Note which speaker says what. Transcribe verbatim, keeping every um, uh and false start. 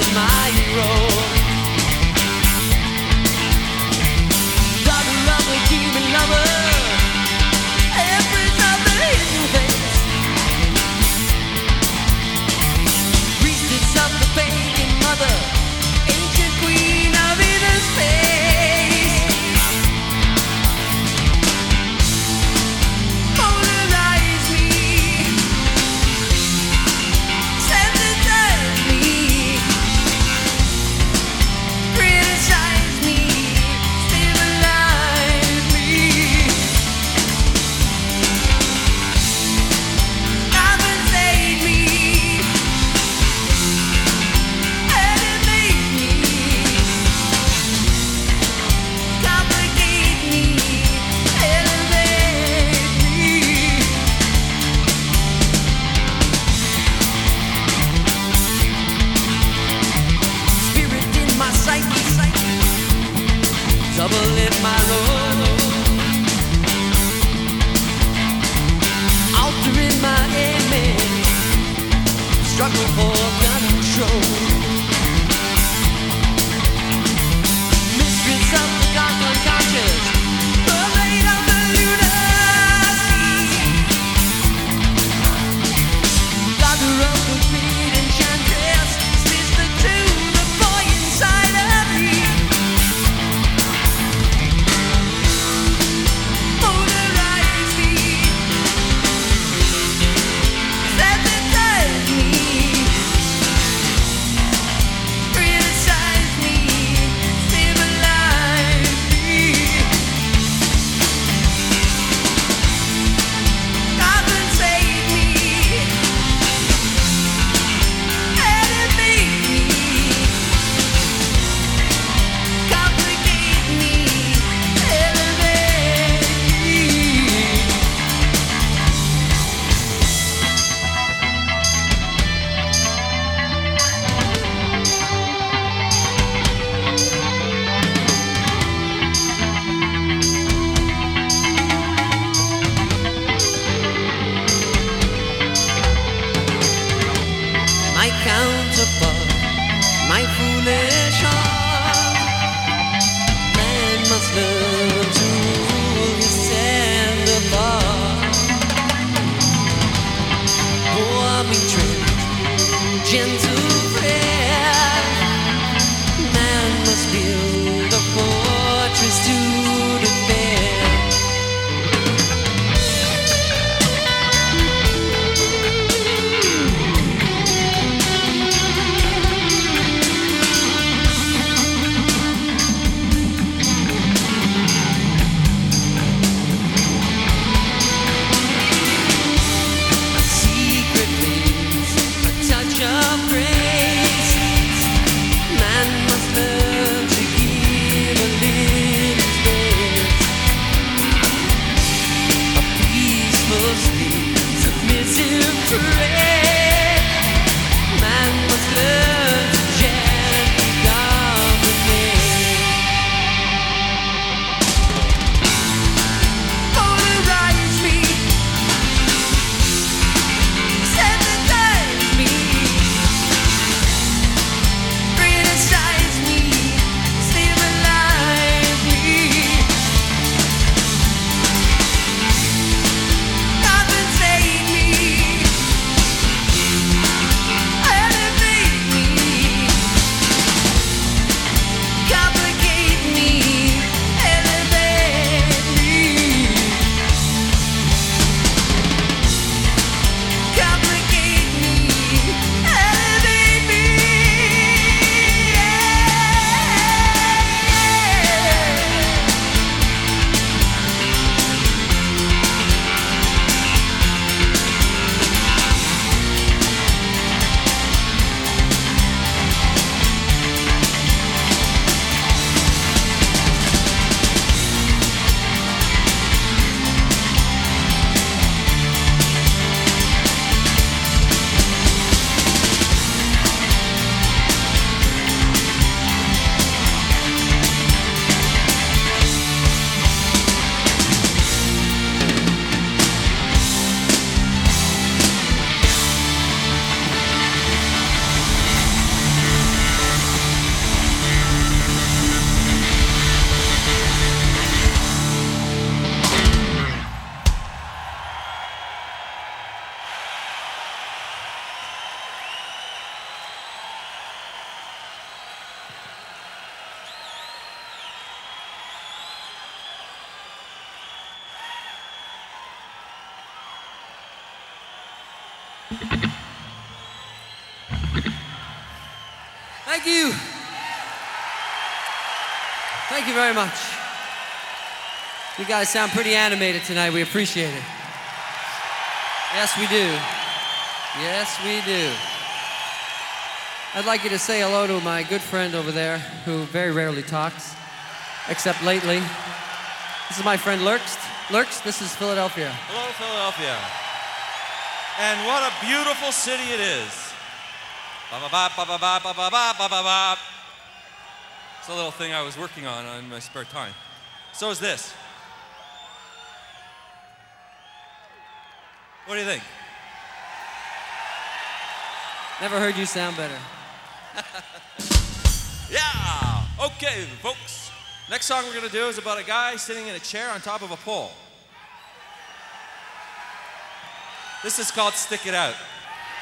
Speaker 1: my role. Daughter of a human lover, empress of the hidden face, priestess of the pagan mother, ancient queen of inner space. Polarize me, sensitize me, criticize me, civilize me, compensate me, elevate me, complicate me, elevate me. Spirit in my psyche, double in my role, alter in my image, struggle for control. Mistress of the dark unconscious, pervade of the lunacy, daughter of the great enchantress, sister to the boy inside of me. Polarize me, sensitize me, criticize me, civilize me, compensate me, elevate me, complicate me, elevate me. My counterpart, my foolish heart, man must learn to rule his tender part. Warming tread, gentle prayer, man must build a fortress to defend. Secret ways, a touch of grace. Man must learn to give a little space. A peaceful sleep, submissive prayer. Man must learn to gently dominate. Polarize me, sensitize me, criticize me, civilize me, compensate me, Thank you. Thank you very much. You guys sound pretty animated tonight. We appreciate it. Yes, we do. Yes, we do. I'd like you to say hello to my good friend over there who very rarely talks, except lately. This is my friend Lurks. Lurks, this is Philadelphia.
Speaker 2: Hello, Philadelphia. And what a beautiful city it is. Ba-ba-ba, ba-ba-ba, ba-ba-ba, ba-ba-ba. It's a little thing I was working on in my spare time. So is this. What do you think?
Speaker 1: Never heard you sound better.
Speaker 2: Yeah! Okay, folks. Next song we're gonna do is about a guy sitting in a chair on top of a pole. This is called Stick It Out.